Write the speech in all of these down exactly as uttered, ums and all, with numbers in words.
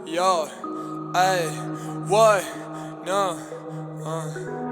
Yo, ay, what? No, uh.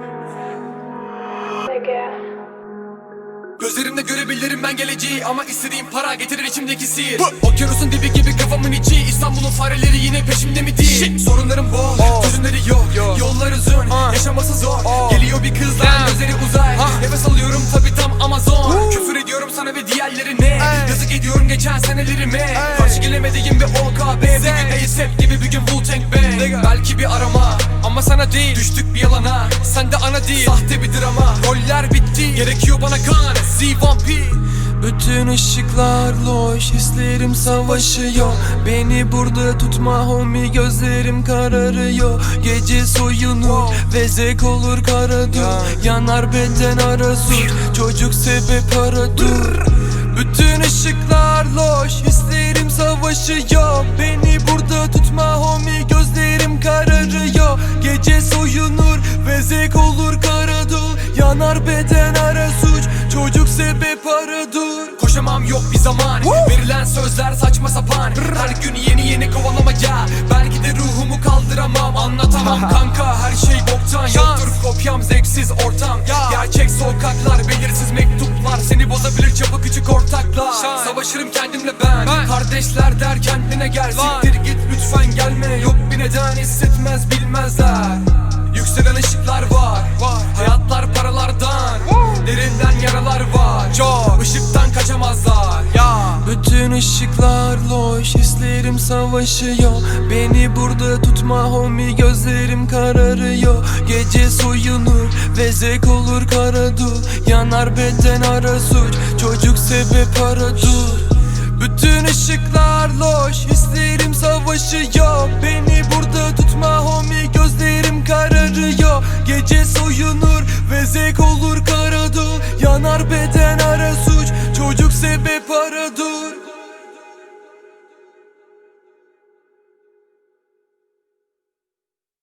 Gözlerimde görebilirim ben geleceği, ama istediğim para getirir içimdeki sihir. Okyanusun dibi gibi kafamın içi, İstanbul'un fareleri yine peşimde mi değil? Shit. Sorunlarım bol, oh. Çözümleri yok, yo. Yollar uzun, uh. yaşaması zor, oh. Geliyor bir kızdan, yeah. Gözleri uzay, uh. Nefes alıyorum tabi tam Amazon, uh. Küfür ediyorum sana ve diğerlerine, ay. Yazık ediyorum geçen senelerime, ay. Karşı gelemediğim bir O K B, bir gün A$AP gibi, bir gün Wu-Tang Bang. Belki bir arama ama sana değil, düştük bir yalana, sen de ana değil, sahte bir drama. Roller bitti, gerekiyor bana kan, Z-Vampir. Bütün ışıklar loş, hislerim savaşıyor. Beni burada tutma homie, gözlerim kararıyor. Gece soyunur ve zevk olur karadur. Yanar beden arasur, çocuk sebep aradur. Bütün ışıklar loş, hislerim savaşıyor. Beni burada tutma homie, gözlerim kararıyor. Gece soyunur ve zevk olur karadur. Yanar beden ara suç, çocuk sebep aradır. Koşamam yok bir zaman, woo! Verilen sözler saçma sapan, her gün yeni yeni kovalamaca. Belki de ruhumu kaldıramam, anlatamam kanka, her şey boktan. Yoktur kopyam, zevksiz ortam, gerçek sokaklar, belirsiz mektuplar. Seni bozabilir çabuk küçük ortaklar. Savaşırım kendimle ben, ben. Kardeşler der kendine gel, siktir git lütfen gelme. Yok bir neden hissetmez bilmezler. Yükselen ışıklar var, var. Hayatlar paralardan, woo! Derinden yaralar var, çok. Işıktan kaçamazlar, ya. Bütün ışıklar loş, hislerim savaşıyor. Beni burada tutma homie, gözlerim kararıyor. Gece soyunur ve zevk olur karadur. Yanar beden ara suç, çocuk sebep aradır. Bütün ışıklar loş, hislerim savaşıyor. Beni burada tutma homie, gözlerim kararıyor. Gece soyunur ve zevk olur karadur. Yanar beden ara suç, çocuk sebep aradır.